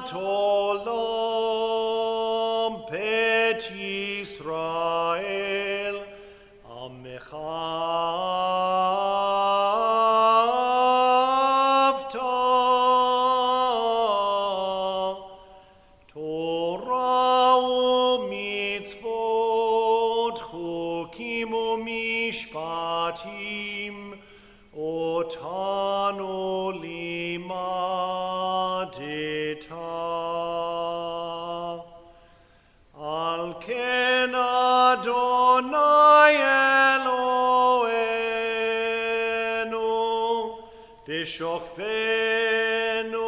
olam pet Yisrael amecha avta Torah u'mitzvot chukim u'mishpatim otanu limadeta al ken Adonai Eloheinu b'shokfenu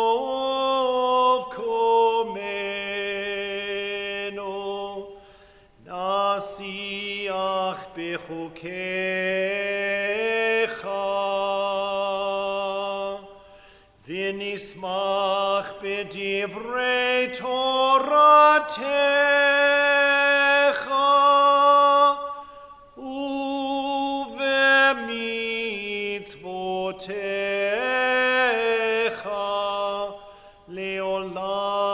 uvkumenu nasiach b'chukecha v'nismach b'divrei Toratecha uve'mitzvotecha leolam